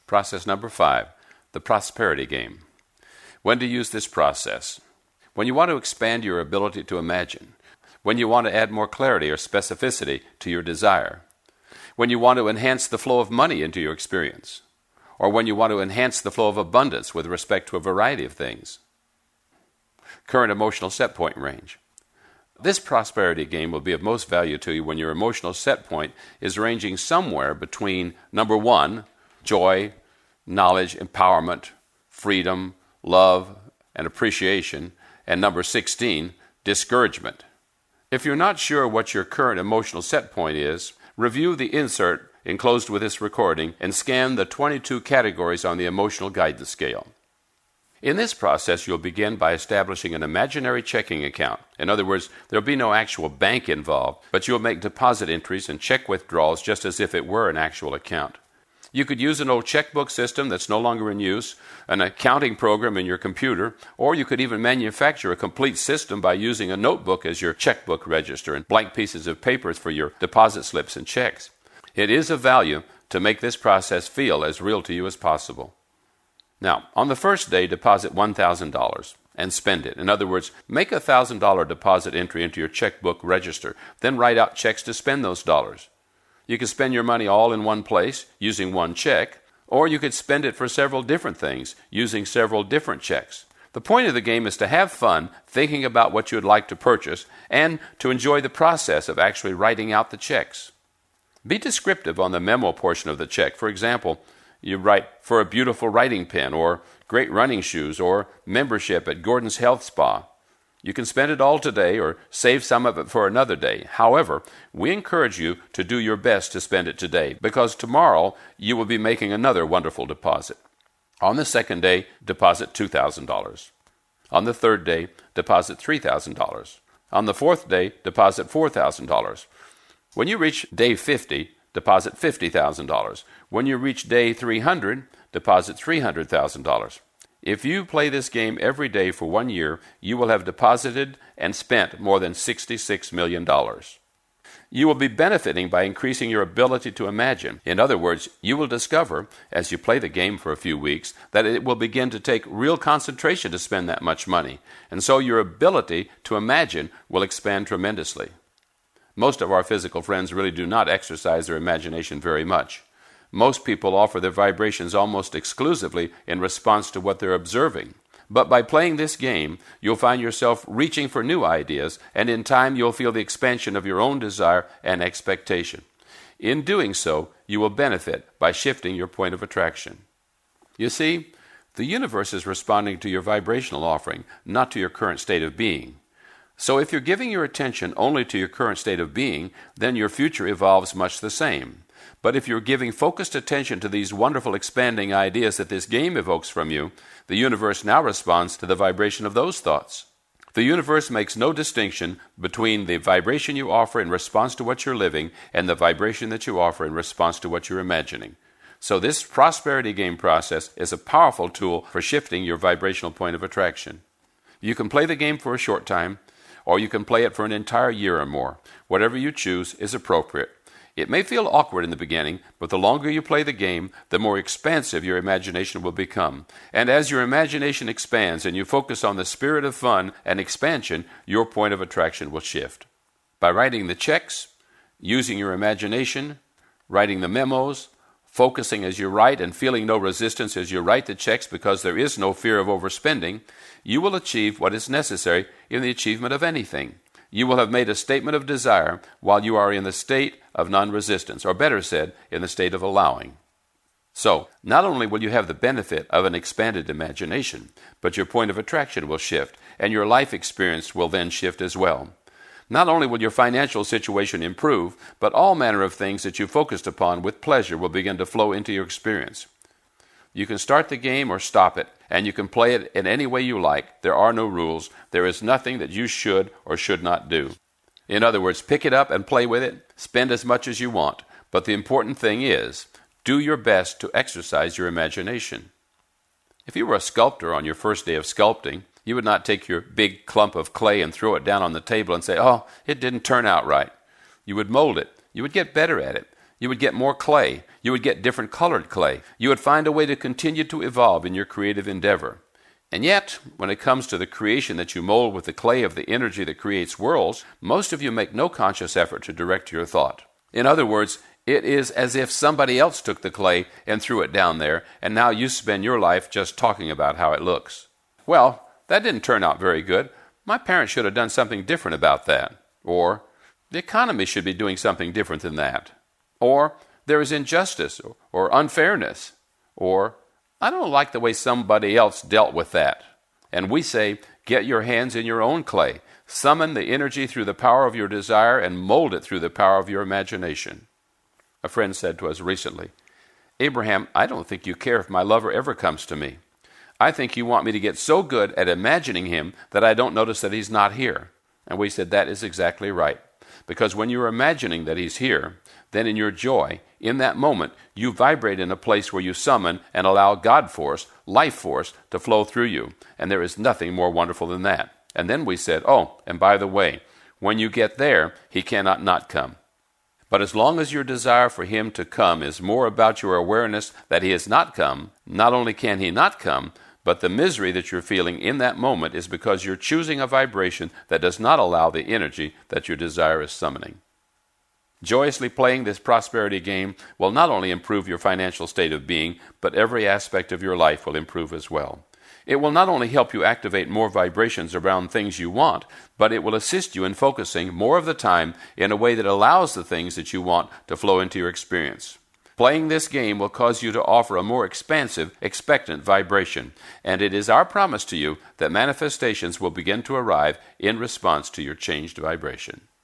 Process number 5, the prosperity game. When to use this process? When you want to expand your ability to imagine. When you want to add more clarity or specificity to your desire. When you want to enhance the flow of money into your experience. Or when you want to enhance the flow of abundance with respect to a variety of things. Current emotional set point range. This prosperity game will be of most value to you when your emotional set point is ranging somewhere between number 1, joy, knowledge, empowerment, freedom, love, and appreciation, and number 16, discouragement. If you're not sure what your current emotional set point is, review the insert enclosed with this recording and scan the 22 categories on the emotional guidance scale. In this process, you'll begin by establishing an imaginary checking account. In other words, there'll be no actual bank involved, but you'll make deposit entries and check withdrawals just as if it were an actual account. You could use an old checkbook system that's no longer in use, an accounting program in your computer, or you could even manufacture a complete system by using a notebook as your checkbook register and blank pieces of paper for your deposit slips and checks. It is of value to make this process feel as real to you as possible. Now, on the first day, deposit $1,000 and spend it. In other words, make a $1,000 deposit entry into your checkbook register, then write out checks to spend those dollars. You can spend your money all in one place using one check, or you could spend it for several different things using several different checks. The point of the game is to have fun thinking about what you would like to purchase and to enjoy the process of actually writing out the checks. Be descriptive on the memo portion of the check. For example, you write for a beautiful writing pen, or great running shoes, or membership at Gordon's Health Spa. You can spend it all today or save some of it for another day. However, we encourage you to do your best to spend it today, because tomorrow you will be making another wonderful deposit. On the second day, deposit $2,000. On the third day, deposit $3,000. On the fourth day, deposit $4,000. When you reach day 50, deposit $50,000. When you reach day 300, deposit $300,000. If you play this game every day for 1 year, you will have deposited and spent more than $66 million. You will be benefiting by increasing your ability to imagine. In other words, you will discover, as you play the game for a few weeks, that it will begin to take real concentration to spend that much money. And so your ability to imagine will expand tremendously. Most of our physical friends really do not exercise their imagination very much. Most people offer their vibrations almost exclusively in response to what they're observing. But by playing this game, you'll find yourself reaching for new ideas, and in time you'll feel the expansion of your own desire and expectation. In doing so, you will benefit by shifting your point of attraction. You see, the universe is responding to your vibrational offering, not to your current state of being. So if you're giving your attention only to your current state of being, then your future evolves much the same. But if you're giving focused attention to these wonderful expanding ideas that this game evokes from you, the universe now responds to the vibration of those thoughts. The universe makes no distinction between the vibration you offer in response to what you're living and the vibration that you offer in response to what you're imagining. So this prosperity game process is a powerful tool for shifting your vibrational point of attraction. You can play the game for a short time, or you can play it for an entire year or more. Whatever you choose is appropriate. It may feel awkward in the beginning, but the longer you play the game, the more expansive your imagination will become. And as your imagination expands and you focus on the spirit of fun and expansion, your point of attraction will shift. By writing the checks, using your imagination, writing the memos, focusing as you write and feeling no resistance as you write the checks because there is no fear of overspending, you will achieve what is necessary in the achievement of anything. You will have made a statement of desire while you are in the state of non-resistance, or better said, in the state of allowing. So, not only will you have the benefit of an expanded imagination, but your point of attraction will shift, and your life experience will then shift as well. Not only will your financial situation improve, but all manner of things that you focused upon with pleasure will begin to flow into your experience. You can start the game or stop it, and you can play it in any way you like. There are no rules. There is nothing that you should or should not do. In other words, pick it up and play with it. Spend as much as you want. But the important thing is, do your best to exercise your imagination. If you were a sculptor on your first day of sculpting, you would not take your big clump of clay and throw it down on the table and say, it didn't turn out right. You would mold it. You would get better at it. You would get more clay. You would get different colored clay. You would find a way to continue to evolve in your creative endeavor. And yet, when it comes to the creation that you mold with the clay of the energy that creates worlds, most of you make no conscious effort to direct your thought. In other words, it is as if somebody else took the clay and threw it down there, and now you spend your life just talking about how it looks. Well, that didn't turn out very good. My parents should have done something different about that. Or, the economy should be doing something different than that. Or, there is injustice or unfairness. Or, I don't like the way somebody else dealt with that. And we say, get your hands in your own clay. Summon the energy through the power of your desire and mold it through the power of your imagination. A friend said to us recently, Abraham, I don't think you care if my lover ever comes to me. I think you want me to get so good at imagining him that I don't notice that he's not here. And we said, that is exactly right. Because when you're imagining that he's here, then in your joy, in that moment, you vibrate in a place where you summon and allow God force, life force, to flow through you. And there is nothing more wonderful than that. And then we said, oh, and by the way, when you get there, he cannot not come. But as long as your desire for him to come is more about your awareness that he has not come, not only can he not come, but the misery that you're feeling in that moment is because you're choosing a vibration that does not allow the energy that your desire is summoning. Joyously playing this prosperity game will not only improve your financial state of being, but every aspect of your life will improve as well. It will not only help you activate more vibrations around things you want, but it will assist you in focusing more of the time in a way that allows the things that you want to flow into your experience. Playing this game will cause you to offer a more expansive, expectant vibration, and it is our promise to you that manifestations will begin to arrive in response to your changed vibration.